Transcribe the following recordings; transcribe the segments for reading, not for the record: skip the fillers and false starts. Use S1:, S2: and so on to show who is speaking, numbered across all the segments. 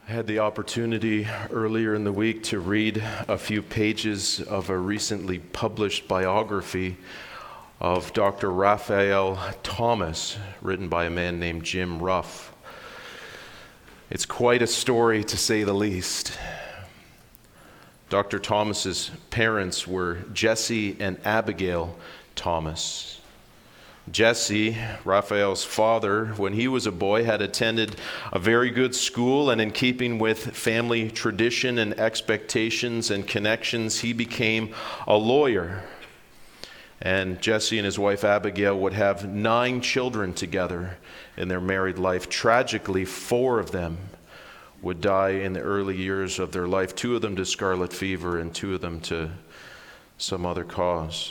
S1: I had the opportunity earlier in the week to read a few pages of a recently published biography of Dr. Raphael Thomas, written by a man named Jim Ruff. It's quite a story, to say the least. Dr. Thomas's parents were Jesse and Abigail Thomas. Jesse, Raphael's father, when he was a boy, had attended a very good school, and in keeping with family tradition and expectations and connections, he became a lawyer. And Jesse and his wife Abigail would have 9 children together in their married life. Tragically, 4 of them would die in the early years of their life, 2 of them to scarlet fever and 2 of them to some other cause.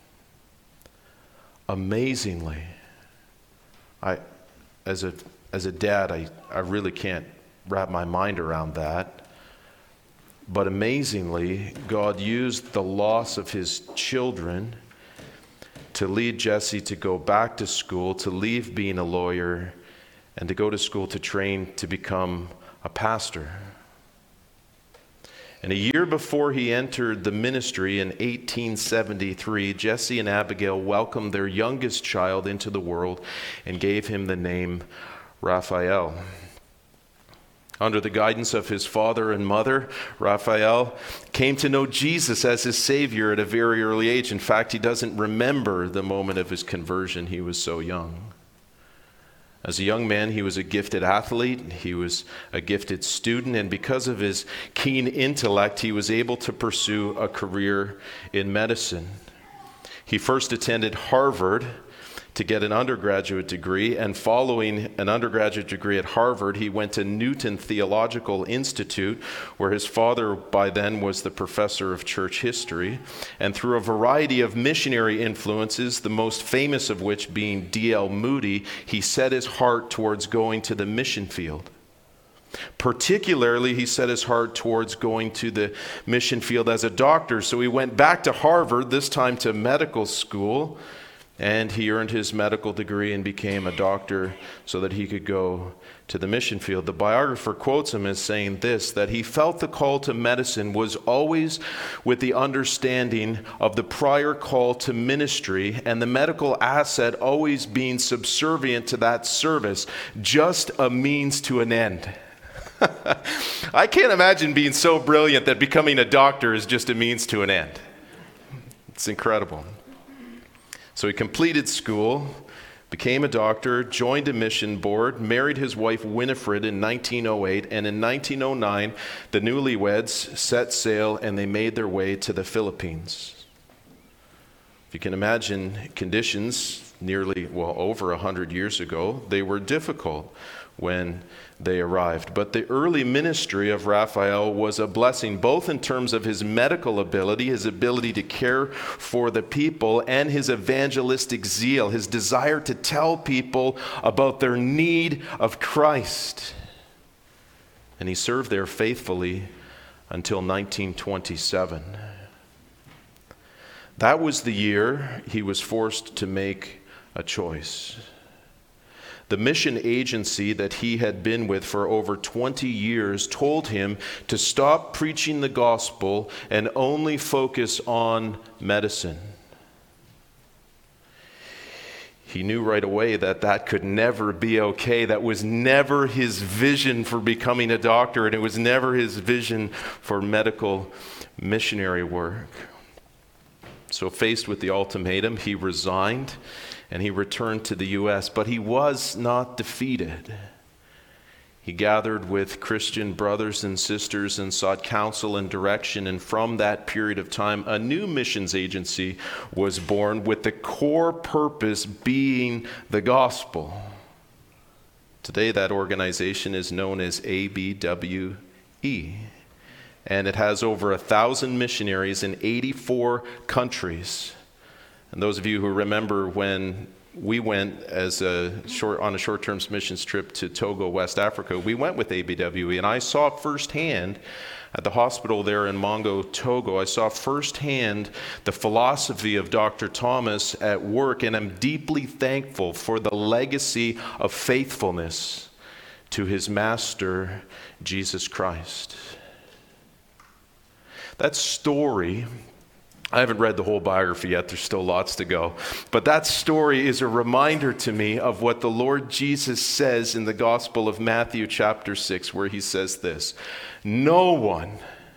S1: Amazingly, as a dad, I really can't wrap my mind around that. But amazingly, God used the loss of his children to lead Jesse to go back to school, to leave being a lawyer, and to go to school to train to become a pastor. And a year before he entered the ministry in 1873, Jesse and Abigail welcomed their youngest child into the world and gave him the name Raphael. Under the guidance of his father and mother, Raphael came to know Jesus as his Savior at a very early age. In fact, he doesn't remember the moment of his conversion. He was so young. As a young man, he was a gifted athlete, he was a gifted student, and because of his keen intellect, he was able to pursue a career in medicine. He first attended Harvard to get an undergraduate degree, and following an undergraduate degree at Harvard, he went to Newton Theological Institute, where his father by then was the professor of church history. And through a variety of missionary influences, the most famous of which being D.L. Moody, he set his heart towards going to the mission field. Particularly, he set his heart towards going to the mission field as a doctor. So he went back to Harvard, this time to medical school, and he earned his medical degree and became a doctor so that he could go to the mission field. The biographer quotes him as saying this, that he felt the call to medicine was always with the understanding of the prior call to ministry, and the medical asset always being subservient to that service, just a means to an end. I can't imagine being so brilliant that becoming a doctor is just a means to an end. It's incredible. So he completed school, became a doctor, joined a mission board, married his wife Winifred in 1908, and in 1909, the newlyweds set sail and they made their way to the Philippines. If you can imagine conditions over 100 years ago, they were difficult when they arrived. But the early ministry of Raphael was a blessing, both in terms of his medical ability, his ability to care for the people, and his evangelistic zeal, his desire to tell people about their need of Christ. And he served there faithfully until 1927. That was the year he was forced to make a choice. The mission agency that he had been with for over 20 years told him to stop preaching the gospel and only focus on medicine. He knew right away that could never be okay. That was never his vision for becoming a doctor, and it was never his vision for medical missionary work. So faced with the ultimatum, he resigned and he returned to the U.S., but he was not defeated. He gathered with Christian brothers and sisters and sought counsel and direction, and from that period of time, a new missions agency was born with the core purpose being the gospel. Today, that organization is known as ABWE, and it has over 1,000 missionaries in 84 countries. And those of you who remember when we went on a short-term missions trip to Togo, West Africa, we went with ABWE, and I saw firsthand at the hospital there in Mongo, Togo, I saw firsthand the philosophy of Dr. Thomas at work, and I'm deeply thankful for the legacy of faithfulness to his master, Jesus Christ. That story, I haven't read the whole biography yet, there's still lots to go, but that story is a reminder to me of what the Lord Jesus says in the Gospel of Matthew chapter 6, where he says this: no one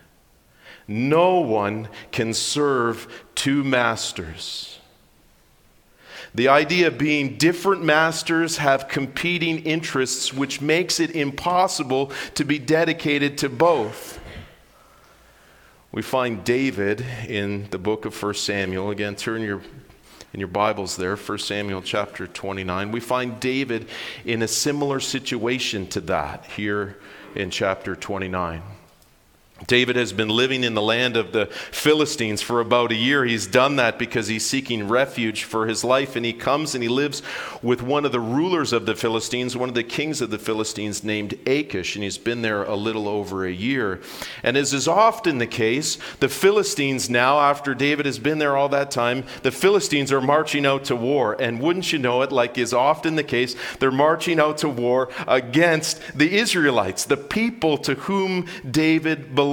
S1: can serve two masters. The idea being different masters have competing interests, which makes it impossible to be dedicated to both. We find David in the book of 1 Samuel. Again, turn in your Bibles there, 1 Samuel chapter 29. We find David in a similar situation to that here in chapter 29. David has been living in the land of the Philistines for about a year. He's done that because he's seeking refuge for his life, and he comes and he lives with one of the rulers of the Philistines, one of the kings of the Philistines named Achish, and he's been there a little over a year. And as is often the case, the Philistines now, after David has been there all that time, the Philistines are marching out to war. And wouldn't you know it, like is often the case, they're marching out to war against the Israelites, the people to whom David belongs.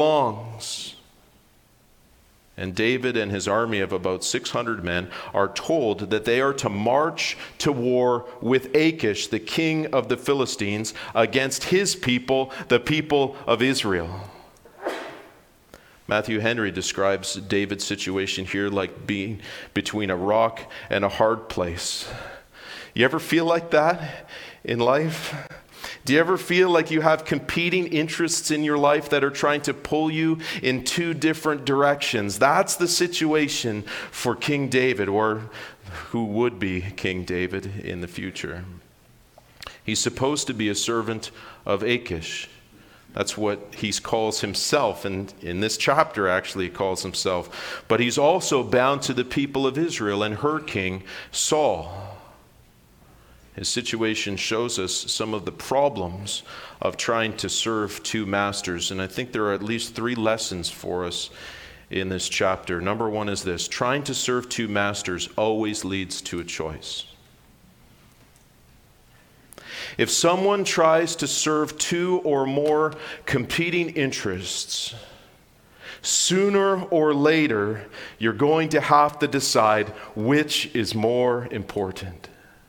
S1: And David and his army of about 600 men are told that they are to march to war with Achish, the king of the Philistines, against his people, the people of Israel. Matthew Henry describes David's situation here like being between a rock and a hard place. You ever feel like that in life? Do you ever feel like you have competing interests in your life that are trying to pull you in two different directions? That's the situation for King David, or who would be King David in the future. He's supposed to be a servant of Achish. That's what he calls himself, and in this chapter actually he calls himself. But he's also bound to the people of Israel and her king, Saul. His situation shows us some of the problems of trying to serve two masters. And I think there are at least 3 lessons for us in this chapter. Number 1 is this: trying to serve two masters always leads to a choice. If someone tries to serve 2 or more competing interests, sooner or later, you're going to have to decide which is more important.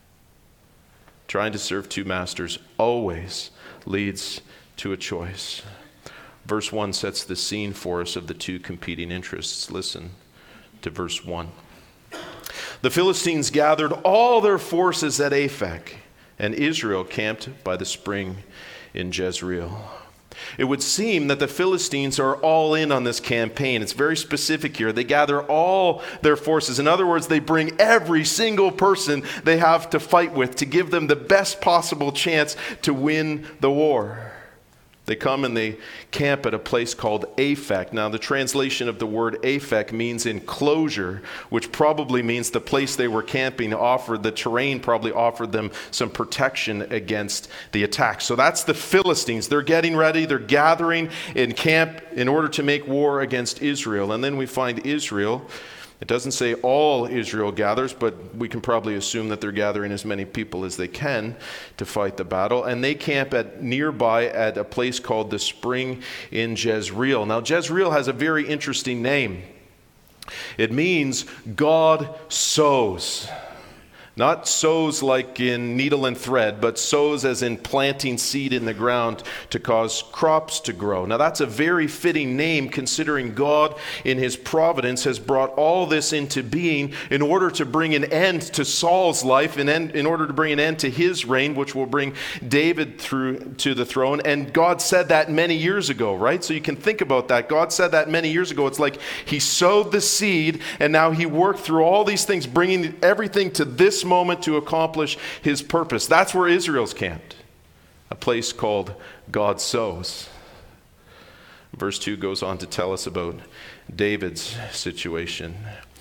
S1: Trying to serve two masters always leads to a choice. Verse 1 sets the scene for us of the two competing interests. Listen to verse 1. The Philistines gathered all their forces at Aphek, and Israel camped by the spring in Jezreel. It would seem that the Philistines are all in on this campaign. It's very specific here. They gather all their forces. In other words, they bring every single person they have to fight with to give them the best possible chance to win the war. They come and they camp at a place called Aphek. Now, the translation of the word Aphek means enclosure, which probably means the place they were camping the terrain probably offered them some protection against the attack. So that's the Philistines. They're getting ready. They're gathering in camp in order to make war against Israel. And then we find Israel. It doesn't say all Israel gathers, but we can probably assume that they're gathering as many people as they can to fight the battle. And they camp nearby at a place called the Spring in Jezreel. Now, Jezreel has a very interesting name. It means God sows. Not sows like in needle and thread, but sows as in planting seed in the ground to cause crops to grow. Now that's a very fitting name, considering God in his providence has brought all this into being in order to bring an end to Saul's life and in order to bring an end to his reign, which will bring David through to the throne. And God said that many years ago, right? So you can think about that. God said that many years ago. It's like he sowed the seed and now he worked through all these things, bringing everything to this moment to accomplish his purpose. That's where Israel's camped, a place called God sows. Verse 2 goes on to tell us about David's situation.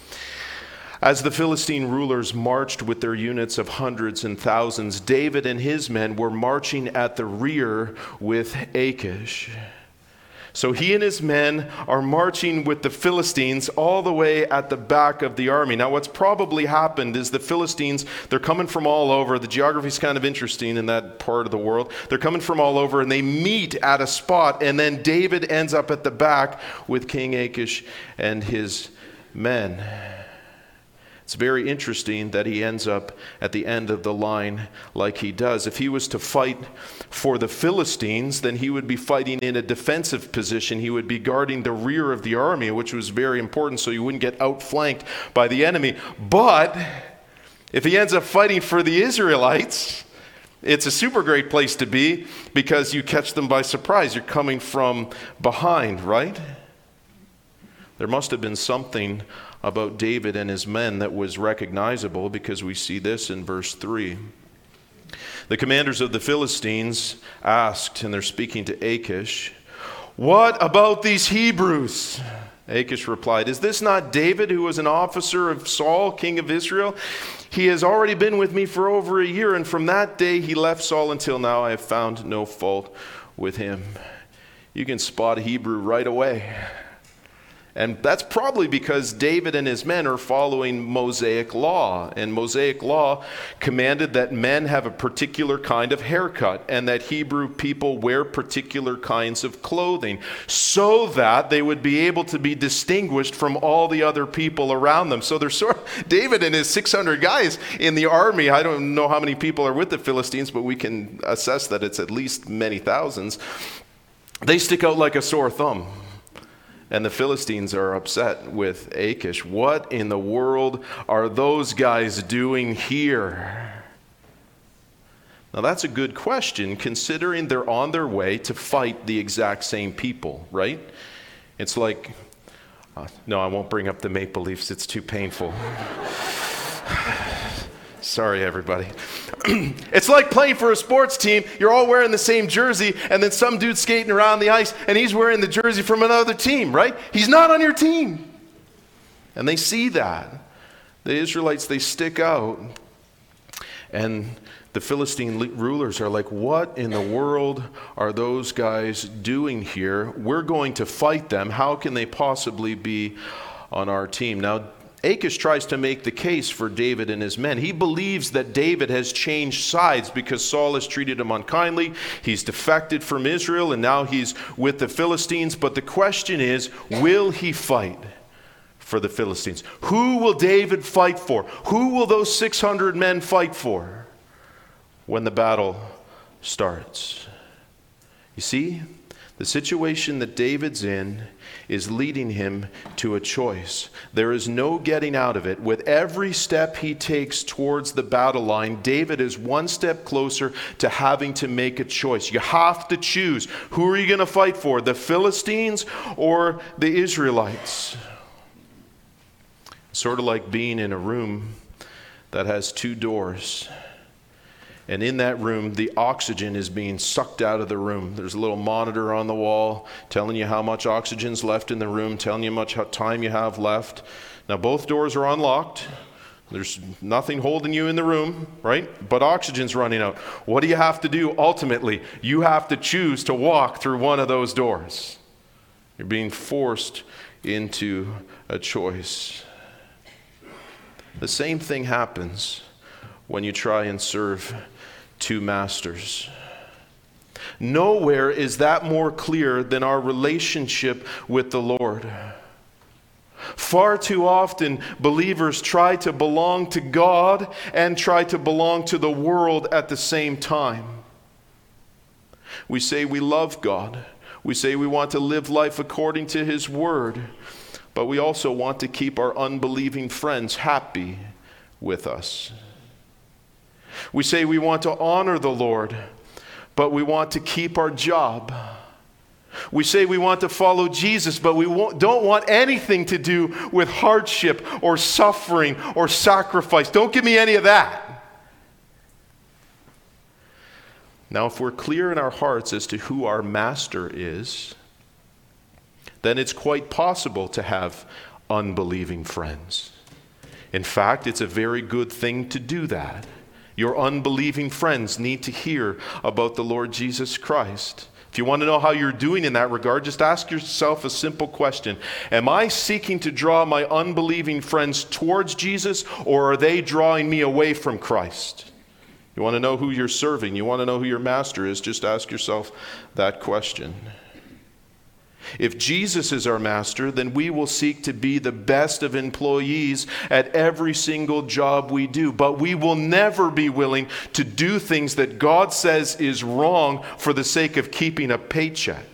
S1: As the Philistine rulers marched with their units of hundreds and thousands, David and his men were marching at the rear with Achish. So he and his men are marching with the Philistines all the way at the back of the army. Now what's probably happened is the Philistines, they're coming from all over. The geography is kind of interesting in that part of the world. They're coming from all over and they meet at a spot, and then David ends up at the back with King Achish and his men. It's very interesting that he ends up at the end of the line like he does. If he was to fight for the Philistines, then he would be fighting in a defensive position. He would be guarding the rear of the army, which was very important so you wouldn't get outflanked by the enemy. But if he ends up fighting for the Israelites, it's a super great place to be because you catch them by surprise. You're coming from behind, right? There must have been something about David and his men that was recognizable, because we see this in verse 3. The commanders of the Philistines asked, and they're speaking to Achish, "What about these Hebrews?" Achish replied, "Is this not David, who was an officer of Saul, king of Israel? He has already been with me for over a year, and from that day he left Saul until now I have found no fault with him." You can spot a Hebrew right away. And that's probably because David and his men are following Mosaic law. And Mosaic law commanded that men have a particular kind of haircut and that Hebrew people wear particular kinds of clothing so that they would be able to be distinguished from all the other people around them. So there's David and his 600 guys in the army. I don't know how many people are with the Philistines, but we can assess that it's at least many thousands. They stick out like a sore thumb. And the Philistines are upset with Achish. What in the world are those guys doing here? Now that's a good question, considering they're on their way to fight the exact same people, right? It's like, no, I won't bring up the Maple Leafs. It's too painful. Sorry, everybody. It's like playing for a sports team. You're all wearing the same jersey, and then some dude's skating around the ice, and he's wearing the jersey from another team, right? He's not on your team. And they see that. The Israelites, they stick out. And the Philistine rulers are like, what in the world are those guys doing here? We're going to fight them. How can they possibly be on our team? Now, Achish tries to make the case for David and his men. He believes that David has changed sides because Saul has treated him unkindly. He's defected from Israel, and now he's with the Philistines. But the question is, will he fight for the Philistines? Who will David fight for? Who will those 600 men fight for when the battle starts? You see, the situation that David's in is leading him to a choice. There is no getting out of it. With every step he takes towards the battle line, David is one step closer to having to make a choice. You have to choose. Who are you going to fight for? The Philistines or the Israelites? Sort of like being in a room that has two doors. And in that room, the oxygen is being sucked out of the room. There's a little monitor on the wall telling you how much oxygen's left in the room, telling you how much time you have left. Now, both doors are unlocked. There's nothing holding you in the room, right? But oxygen's running out. What do you have to do ultimately? You have to choose to walk through one of those doors. You're being forced into a choice. The same thing happens when you try and serve two masters. Nowhere is that more clear than our relationship with the Lord. Far too often, believers try to belong to God and try to belong to the world at the same time. We say we love God. We say we want to live life according to His Word. But we also want to keep our unbelieving friends happy with us. We say we want to honor the Lord, but we want to keep our job. We say we want to follow Jesus, but we don't want anything to do with hardship or suffering or sacrifice. Don't give me any of that. Now, if we're clear in our hearts as to who our master is, then it's quite possible to have unbelieving friends. In fact, it's a very good thing to do that. Your unbelieving friends need to hear about the Lord Jesus Christ. If you want to know how you're doing in that regard, just ask yourself a simple question. Am I seeking to draw my unbelieving friends towards Jesus, or are they drawing me away from Christ? You want to know who you're serving? You want to know who your master is? Just ask yourself that question. If Jesus is our master, then we will seek to be the best of employees at every single job we do. But we will never be willing to do things that God says is wrong for the sake of keeping a paycheck.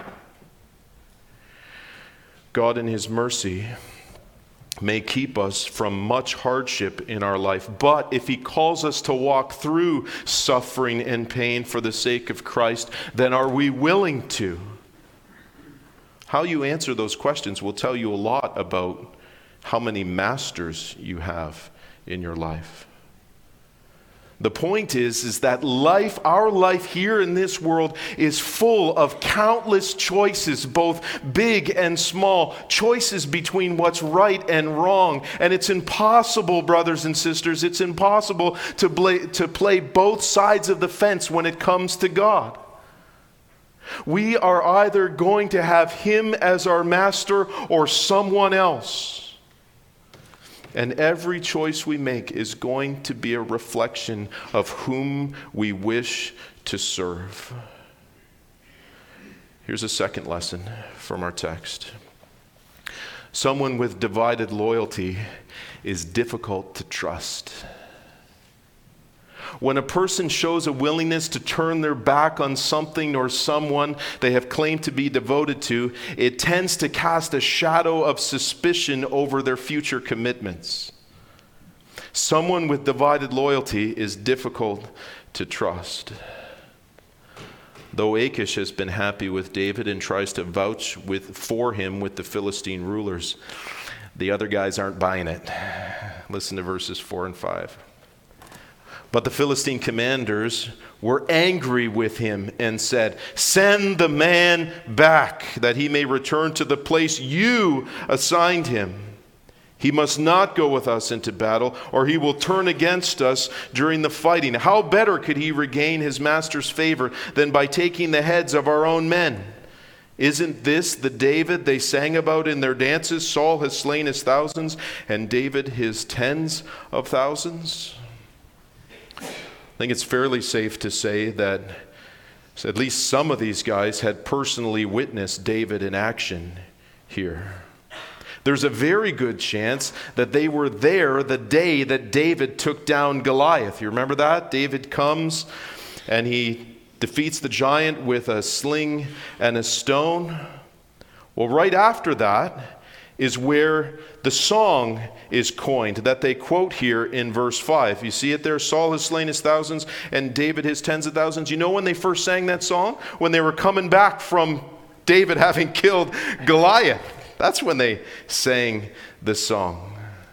S1: God in His mercy may keep us from much hardship in our life. But if He calls us to walk through suffering and pain for the sake of Christ, then are we willing to? How you answer those questions will tell you a lot about how many masters you have in your life. The point is that life, our life here in this world, is full of countless choices, both big and small, choices between what's right and wrong. And it's impossible, brothers and sisters, it's impossible to play both sides of the fence when it comes to God. We are either going to have Him as our master or someone else. And every choice we make is going to be a reflection of whom we wish to serve. Here's a second lesson from our text. Someone with divided loyalty is difficult to trust. When a person shows a willingness to turn their back on something or someone they have claimed to be devoted to, it tends to cast a shadow of suspicion over their future commitments. Someone with divided loyalty is difficult to trust. Though Achish has been happy with David and tries to vouch for him with the Philistine rulers, the other guys aren't buying it. Listen to verses 4 and 5. But the Philistine commanders were angry with him and said, "Send the man back, that he may return to the place you assigned him. He must not go with us into battle, or he will turn against us during the fighting. How better could he regain his master's favor than by taking the heads of our own men? Isn't this the David they sang about in their dances? Saul has slain his thousands, and David his tens of thousands." I think it's fairly safe to say that at least some of these guys had personally witnessed David in action here. There's a very good chance that they were there the day that David took down Goliath. You remember that? David comes and he defeats the giant with a sling and a stone. Well, right after that is where the song is coined that they quote here in verse 5. You see it there? Saul has slain his thousands and David his tens of thousands. You know when they first sang that song? When they were coming back from David having killed Goliath. That's when they sang the song.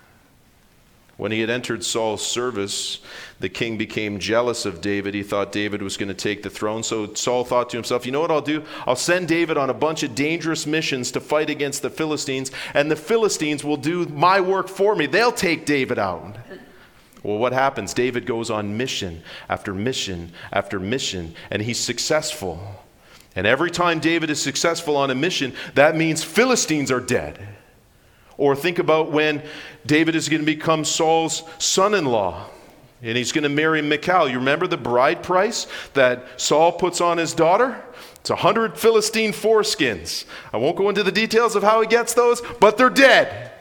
S1: When he had entered Saul's service, the king became jealous of David. He thought David was going to take the throne. So Saul thought to himself, you know what I'll do? I'll send David on a bunch of dangerous missions to fight against the Philistines, and the Philistines will do my work for me. They'll take David out. Well, what happens? David goes on mission after mission after mission, and he's successful. And every time David is successful on a mission, that means Philistines are dead. Or think about when David is going to become Saul's son-in-law, and he's going to marry Michal. You remember the bride price that Saul puts on his daughter? It's 100 Philistine foreskins. I won't go into the details of how he gets those, but they're dead.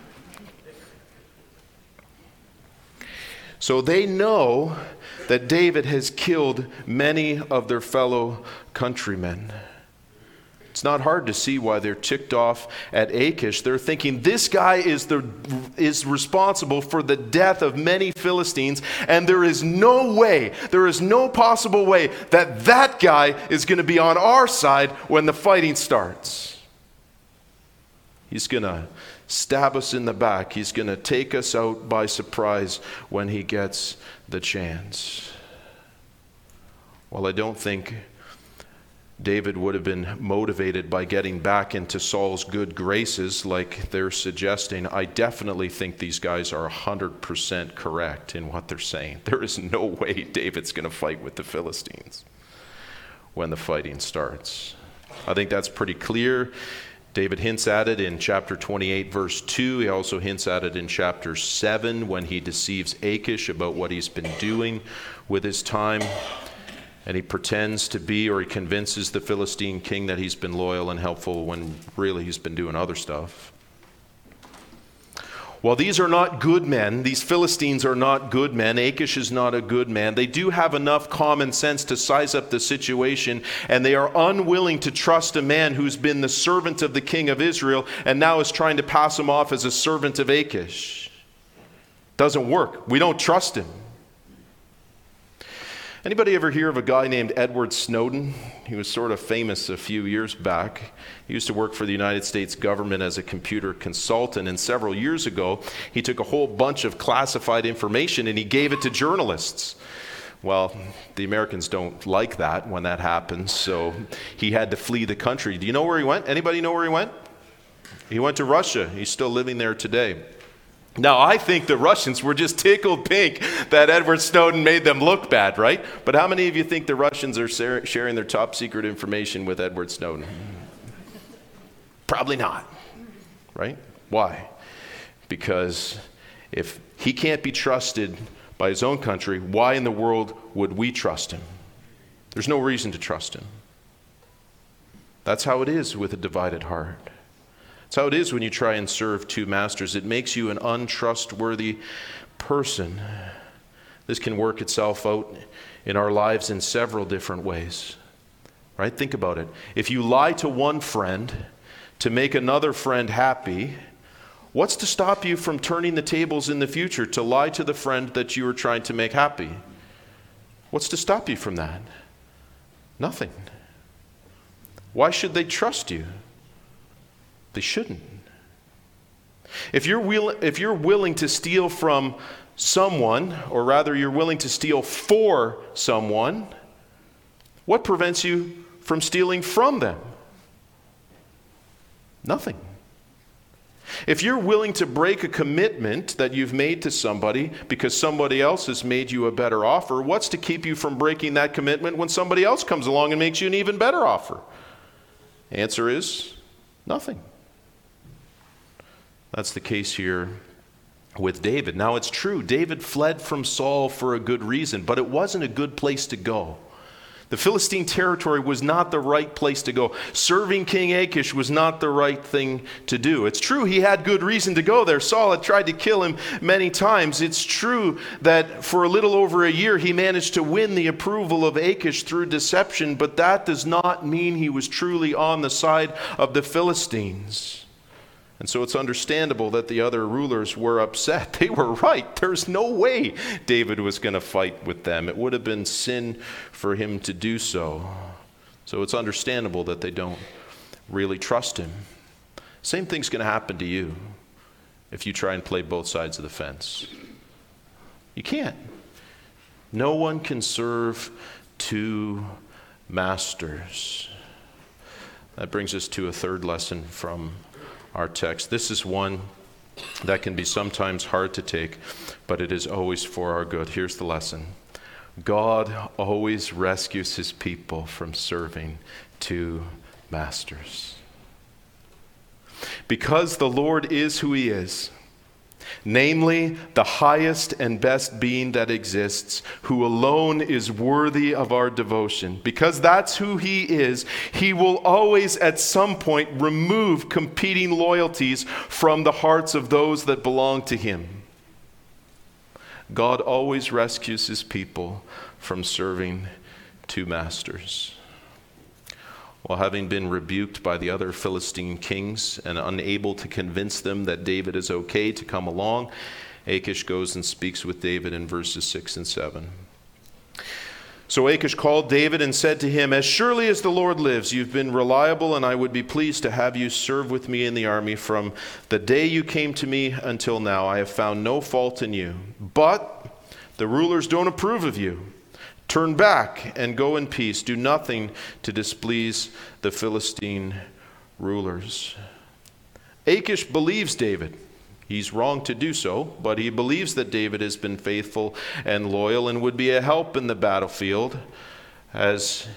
S1: So they know that David has killed many of their fellow countrymen. It's not hard to see why they're ticked off at Achish. They're thinking this guy is responsible for the death of many Philistines, and there is no way, there is no possible way that guy is going to be on our side when the fighting starts. He's going to stab us in the back. He's going to take us out by surprise when he gets the chance. Well, I don't think David would have been motivated by getting back into Saul's good graces like they're suggesting. I definitely think these guys are 100% correct in what they're saying. There is no way David's going to fight with the Philistines. when the fighting starts. I think that's pretty clear. David hints at it in chapter 28, verse 2. He also hints at it in chapter 7 when he deceives Achish about what he's been doing with his time. And he pretends to be, or he convinces the Philistine king that he's been loyal and helpful when really he's been doing other stuff. While these are not good men, these Philistines are not good men, Achish is not a good man, they do have enough common sense to size up the situation, and they are unwilling to trust a man who's been the servant of the king of Israel and now is trying to pass him off as a servant of Achish. Doesn't work. We don't trust him. Anybody ever hear of a guy named Edward Snowden? He was sort of famous a few years back. He used to work for the United States government as a computer consultant, and several years ago, he took a whole bunch of classified information and he gave it to journalists. Well, the Americans don't like that when that happens, so he had to flee the country. Do you know where he went? Anybody know where he went? He went to Russia. He's still living there today. Now, I think the Russians were just tickled pink that Edward Snowden made them look bad, right? But how many of you think the Russians are sharing their top secret information with Edward Snowden? Probably not, right? Why? Because if he can't be trusted by his own country, why in the world would we trust him? There's no reason to trust him. That's how it is with a divided heart. It's how it is when you try and serve two masters. It makes you an untrustworthy person. This can work itself out in our lives in several different ways. Right? Think about it. If you lie to one friend to make another friend happy, what's to stop you from turning the tables in the future to lie to the friend that you were trying to make happy? What's to stop you from that? Nothing. Why should they trust you? They shouldn't. If you're willing to steal from someone, or rather you're willing to steal for someone, what prevents you from stealing from them? Nothing. If you're willing to break a commitment that you've made to somebody because somebody else has made you a better offer, what's to keep you from breaking that commitment when somebody else comes along and makes you an even better offer? Answer is nothing. That's the case here with David. Now it's true, David fled from Saul for a good reason, but it wasn't a good place to go. The Philistine territory was not the right place to go. Serving King Achish was not the right thing to do. It's true he had good reason to go there. Saul had tried to kill him many times. It's true that for a little over a year he managed to win the approval of Achish through deception, but that does not mean he was truly on the side of the Philistines. And so it's understandable that the other rulers were upset. They were right. There's no way David was going to fight with them. It would have been sin for him to do so. So it's understandable that they don't really trust him. Same thing's going to happen to you if you try and play both sides of the fence. You can't. No one can serve two masters. That brings us to a third lesson from our text. This is one that can be sometimes hard to take, but it is always for our good. Here's the lesson. God always rescues his people from serving two masters. Because the Lord is who he is, namely the highest and best being that exists, who alone is worthy of our devotion. Because that's who he is, he will always at some point remove competing loyalties from the hearts of those that belong to him. God always rescues his people from serving two masters. Well, having been rebuked by the other Philistine kings and unable to convince them that David is okay to come along, Achish goes and speaks with David in verses 6 and 7. So Achish called David and said to him, "As surely as the Lord lives, you've been reliable, and I would be pleased to have you serve with me in the army. From the day you came to me until now, I have found no fault in you. But the rulers don't approve of you. Turn back and go in peace. Do nothing to displease the Philistine rulers." Achish believes David. He's wrong to do so, but he believes that David has been faithful and loyal and would be a help in the battlefield as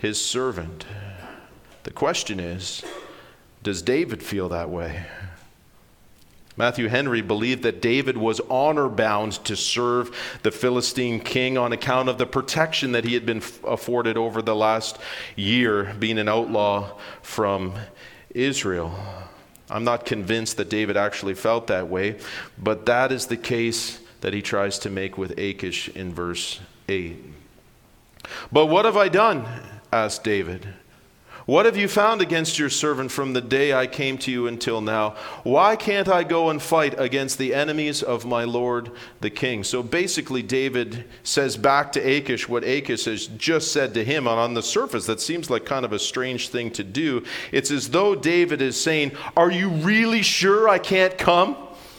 S1: his servant. The question is, does David feel that way? Matthew Henry believed that David was honor-bound to serve the Philistine king on account of the protection that he had been afforded over the last year, being an outlaw from Israel. I'm not convinced that David actually felt that way, but that is the case that he tries to make with Achish in verse 8. "But what have I done?" asked David. "What have you found against your servant from the day I came to you until now? Why can't I go and fight against the enemies of my lord the king?" So basically, David says back to Achish what Achish has just said to him. And on the surface, that seems like kind of a strange thing to do. It's as though David is saying, "Are you really sure I can't come?"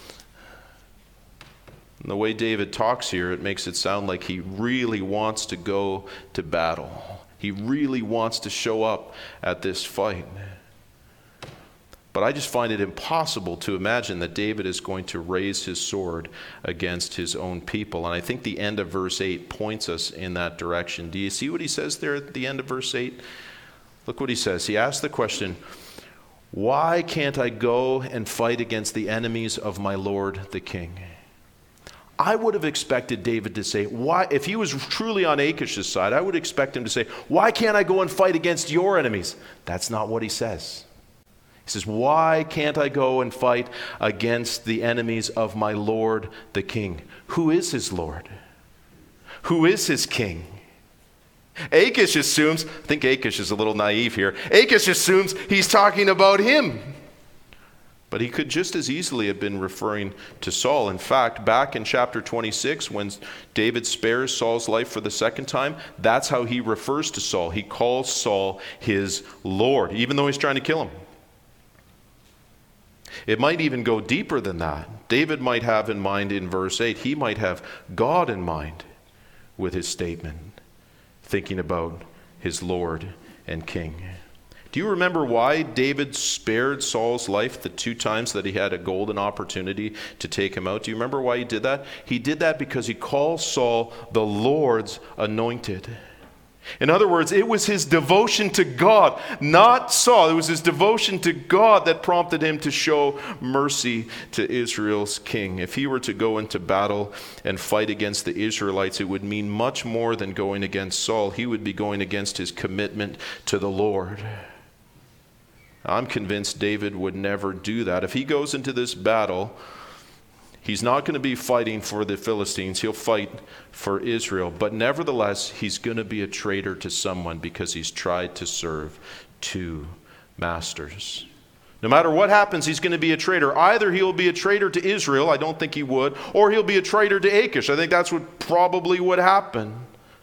S1: And the way David talks here, it makes it sound like he really wants to go to battle. He really wants to show up at this fight. But I just find it impossible to imagine that David is going to raise his sword against his own people. And I think the end of verse 8 points us in that direction. Do you see what he says there at the end of verse 8? Look what he says. He asks the question, "Why can't I go and fight against the enemies of my lord the king?" I would have expected David to say, "Why?" If he was truly on Achish's side, I would expect him to say, "Why can't I go and fight against your enemies?" That's not what he says. He says, "Why can't I go and fight against the enemies of my lord the king?" Who is his lord? Who is his king? Achish assumes, I think Achish is a little naive here, Achish assumes he's talking about him. But he could just as easily have been referring to Saul. In fact, back in chapter 26, when David spares Saul's life for the second time, that's how he refers to Saul. He calls Saul his Lord, even though he's trying to kill him. It might even go deeper than that. David might have in mind in verse 8, he might have God in mind with his statement, thinking about his Lord and King. Do you remember why David spared Saul's life the 2 times that he had a golden opportunity to take him out? Do you remember why he did that? He did that because he calls Saul the Lord's anointed. In other words, it was his devotion to God, not Saul. It was his devotion to God that prompted him to show mercy to Israel's king. If he were to go into battle and fight against the Israelites, it would mean much more than going against Saul. He would be going against his commitment to the Lord. I'm convinced David would never do that. If he goes into this battle, he's not going to be fighting for the Philistines. He'll fight for Israel. But nevertheless, he's going to be a traitor to someone because he's tried to serve 2 masters. No matter what happens, he's going to be a traitor. Either he'll be a traitor to Israel, I don't think he would, or he'll be a traitor to Achish. I think that's what probably would happen.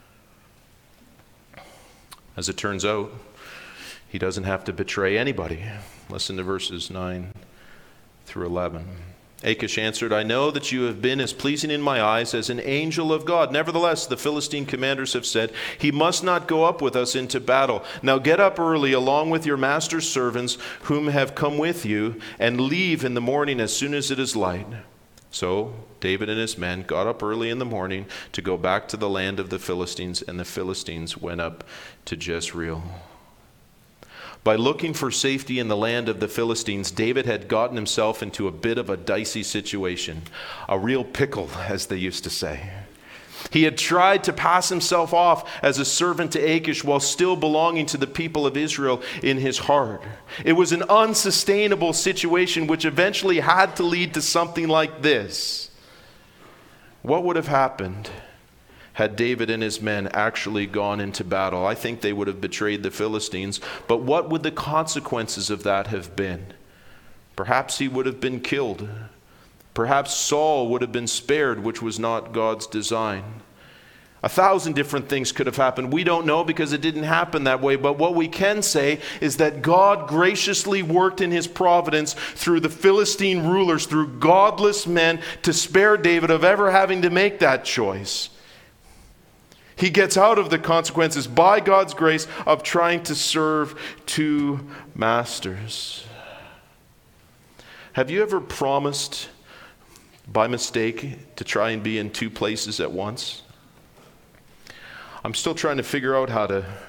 S1: As it turns out, he doesn't have to betray anybody. Listen to verses 9 through 11. Achish answered, "I know that you have been as pleasing in my eyes as an angel of God. Nevertheless, the Philistine commanders have said, 'He must not go up with us into battle. Now get up early along with your master's servants whom have come with you, and leave in the morning as soon as it is light.' So David and his men got up early in the morning to go back to the land of the Philistines, and the Philistines went up to Jezreel." By looking for safety in the land of the Philistines, David had gotten himself into a bit of a dicey situation, a real pickle, as they used to say. He had tried to pass himself off as a servant to Achish while still belonging to the people of Israel in his heart. It was an unsustainable situation which eventually had to lead to something like this. What would have happened had David and his men actually gone into battle? I think they would have betrayed the Philistines, but what would the consequences of that have been? Perhaps he would have been killed. Perhaps Saul would have been spared, which was not God's design. 1,000 different things could have happened. We don't know because it didn't happen that way, but what we can say is that God graciously worked in his providence through the Philistine rulers, through godless men, to spare David of ever having to make that choice. He gets out of the consequences by God's grace of trying to serve 2 masters. Have you ever promised by mistake to try and be in 2 places at once? I'm still trying to figure out how to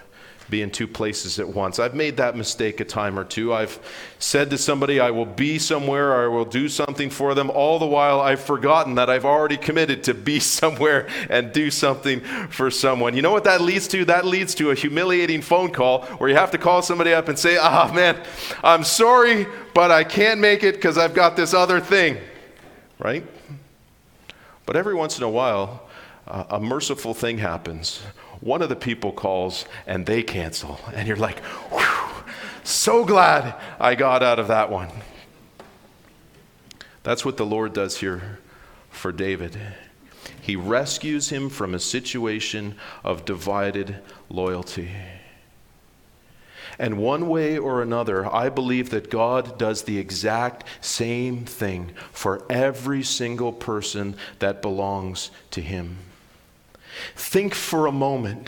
S1: be in two places at once. I've made that mistake a time or two. I've said to somebody, I will be somewhere, or I will do something for them. All the while, I've forgotten that I've already committed to be somewhere and do something for someone. You know what that leads to? That leads to a humiliating phone call where you have to call somebody up and say, man, I'm sorry, but I can't make it because I've got this other thing, right? But every once in a while, a merciful thing happens. One of the people calls and they cancel. And you're like, whew, so glad I got out of that one. That's what the Lord does here for David. He rescues him from a situation of divided loyalty. And one way or another, I believe that God does the exact same thing for every single person that belongs to him. Think for a moment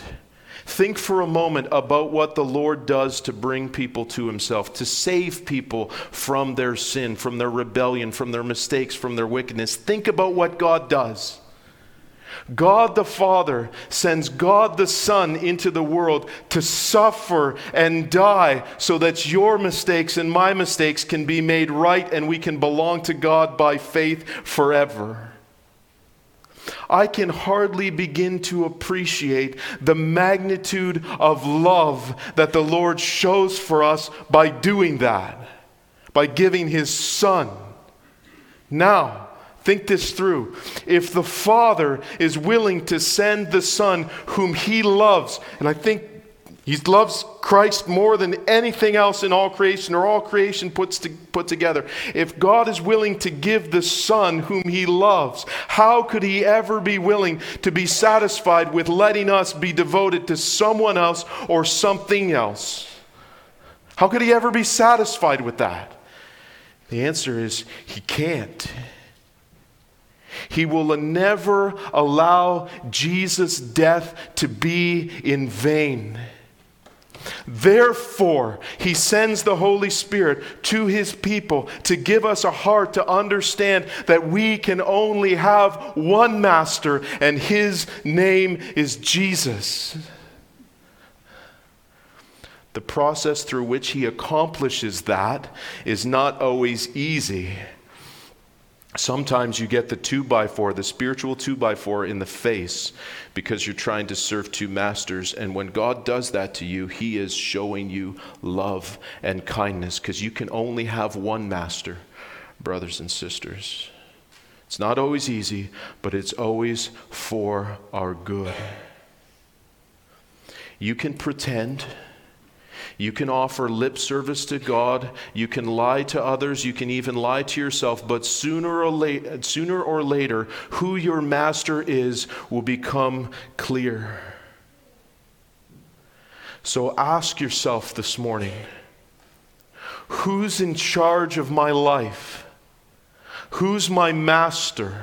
S1: about what the Lord does to bring people to himself, to save people from their sin, from their rebellion, from their mistakes, from their wickedness. Think about what God does. God the Father sends God the Son into the world to suffer and die so that your mistakes and my mistakes can be made right and we can belong to God by faith forever. I can hardly begin to appreciate the magnitude of love that the Lord shows for us by doing that, by giving his Son. Now, think this through. If the Father is willing to send the Son whom he loves, and I think he loves Christ more than anything else in all creation, or all creation put together. If God is willing to give the Son whom he loves, how could he ever be willing to be satisfied with letting us be devoted to someone else or something else? How could he ever be satisfied with that? The answer is he can't. He will never allow Jesus' death to be in vain. Therefore, he sends the Holy Spirit to his people to give us a heart to understand that we can only have one master, and his name is Jesus. The process through which he accomplishes that is not always easy. Sometimes you get the 2x4, the spiritual 2x4 in the face because you're trying to serve two masters. And when God does that to you, he is showing you love and kindness, because you can only have one master, brothers and sisters. It's not always easy, but it's always for our good. You can pretend. You can offer lip service to God. You can lie to others. You can even lie to yourself. But sooner or later, who your master is will become clear. So ask yourself this morning, who's in charge of my life? Who's my master?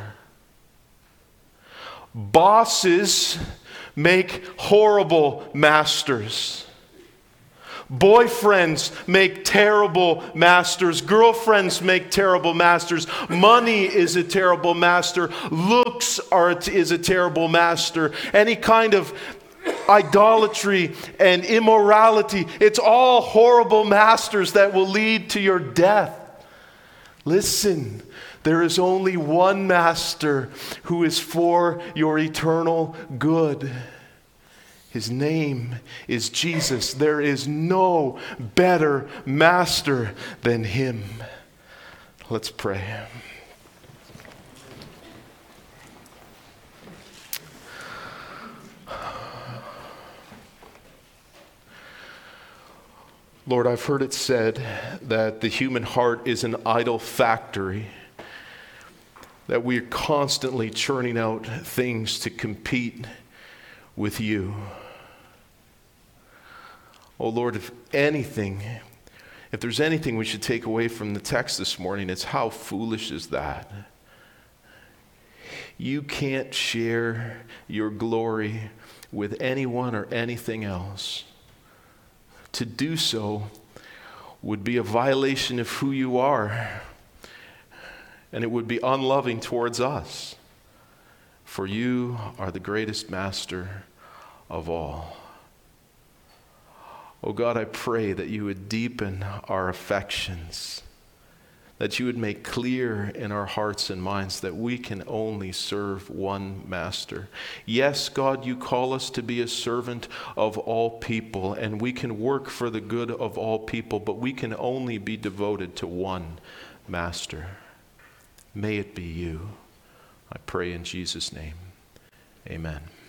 S1: Bosses make horrible masters. Boyfriends make terrible masters. Girlfriends make terrible masters. Money is a terrible master. Looks is a terrible master. Any kind of idolatry and immorality, it's all horrible masters that will lead to your death. Listen, there is only one master who is for your eternal good. His name is Jesus. There is no better master than him. Let's pray. Lord, I've heard it said that the human heart is an idol factory, that we're constantly churning out things to compete with you. Oh Lord, if there's anything we should take away from the text this morning, it's how foolish is that. You can't share your glory with anyone or anything else. To do so would be a violation of who you are, and it would be unloving towards us. For you are the greatest master of all. Oh God, I pray that you would deepen our affections, that you would make clear in our hearts and minds that we can only serve one master. Yes, God, you call us to be a servant of all people, and we can work for the good of all people, but we can only be devoted to one master. May it be you. I pray in Jesus' name. Amen.